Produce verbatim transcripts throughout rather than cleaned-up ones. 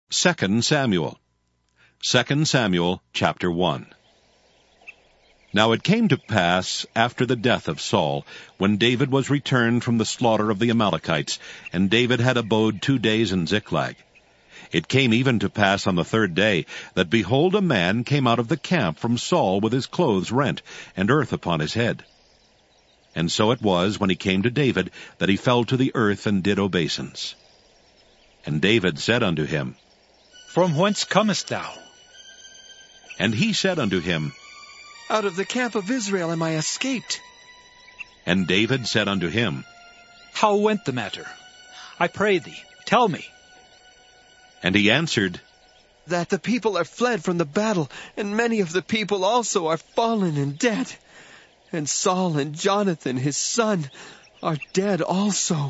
Second Samuel. Second Samuel, chapter one. Now it came to pass, after the death of Saul, when David was returned from the slaughter of the Amalekites, and David had abode two days in Ziklag. It came even to pass on the third day, that behold, a man came out of the camp from Saul with his clothes rent, and earth upon his head. And so it was, when he came to David, that he fell to the earth and did obeisance. And David said unto him, From whence comest thou? And he said unto him, Out of the camp of Israel am I escaped. And David said unto him, How went the matter? I pray thee, tell me. And he answered, That the people are fled from the battle, and many of the people also are fallen and dead. And Saul and Jonathan his son are dead also.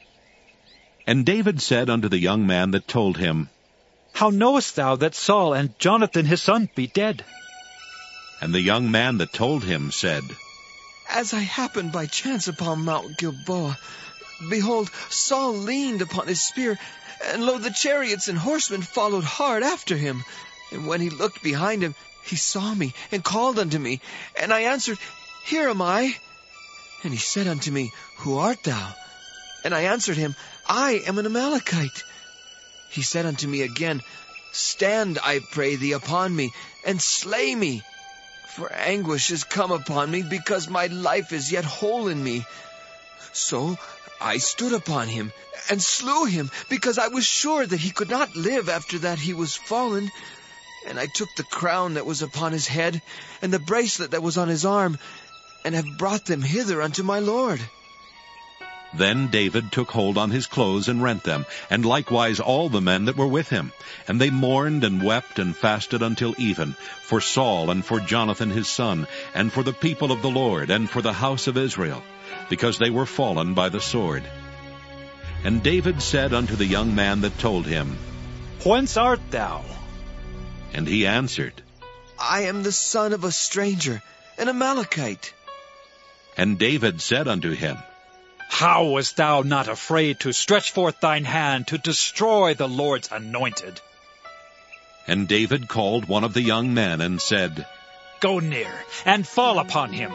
And David said unto the young man that told him, How knowest thou that Saul and Jonathan his son be dead? And the young man that told him said, As I happened by chance upon Mount Gilboa, behold, Saul leaned upon his spear, and lo, the chariots and horsemen followed hard after him. And when he looked behind him, he saw me, and called unto me. And I answered, Here am I. And he said unto me, Who art thou? And I answered him, I am an Amalekite. He said unto me again, Stand, I pray thee, upon me, and slay me. For anguish is come upon me, because my life is yet whole in me. So I stood upon him, and slew him, because I was sure that he could not live after that he was fallen. And I took the crown that was upon his head, and the bracelet that was on his arm, and have brought them hither unto my lord. Then David took hold on his clothes and rent them, and likewise all the men that were with him. And they mourned and wept and fasted until even, for Saul and for Jonathan his son, and for the people of the Lord, and for the house of Israel, because they were fallen by the sword. And David said unto the young man that told him, Whence art thou? And he answered, I am the son of a stranger, an Amalekite. And David said unto him, How wast thou not afraid to stretch forth thine hand to destroy the Lord's anointed? And David called one of the young men and said, Go near, and fall upon him.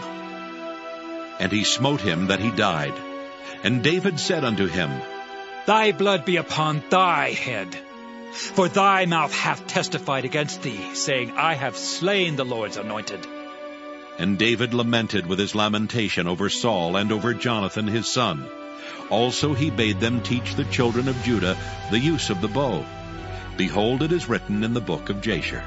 And he smote him that he died. And David said unto him, Thy blood be upon thy head. For thy mouth hath testified against thee, saying, I have slain the Lord's anointed. And David lamented with his lamentation over Saul and over Jonathan his son. Also he bade them teach the children of Judah the use of the bow. Behold, it is written in the book of Jasher.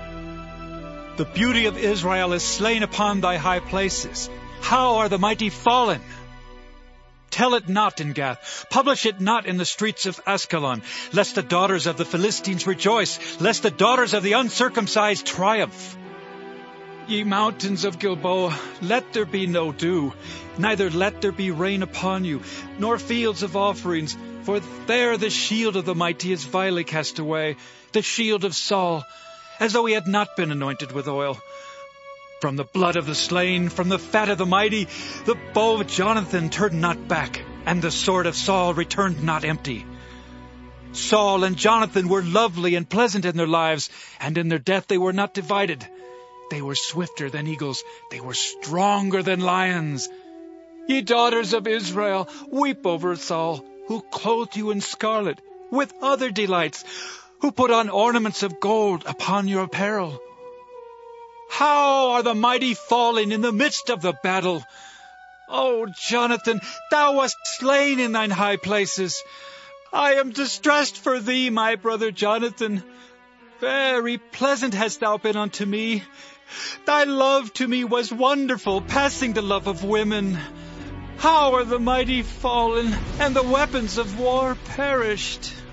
The beauty of Israel is slain upon thy high places. How are the mighty fallen? Tell it not in Gath, publish it not in the streets of Askelon, lest the daughters of the Philistines rejoice, lest the daughters of the uncircumcised triumph. Ye mountains of Gilboa, let there be no dew, neither let there be rain upon you, nor fields of offerings, for there the shield of the mighty is vilely cast away, the shield of Saul, as though he had not been anointed with oil. From the blood of the slain, from the fat of the mighty, the bow of Jonathan turned not back, and the sword of Saul returned not empty. Saul and Jonathan were lovely and pleasant in their lives, and in their death they were not divided. They were swifter than eagles, they were stronger than lions. Ye daughters of Israel, weep over Saul, who clothed you in scarlet, with other delights, who put on ornaments of gold upon your apparel. How are the mighty fallen in the midst of the battle? O Jonathan, thou wast slain in thine high places. I am distressed for thee, my brother Jonathan. Very pleasant hast thou been unto me. Thy love to me was wonderful, passing the love of women. How are the mighty fallen, and the weapons of war perished?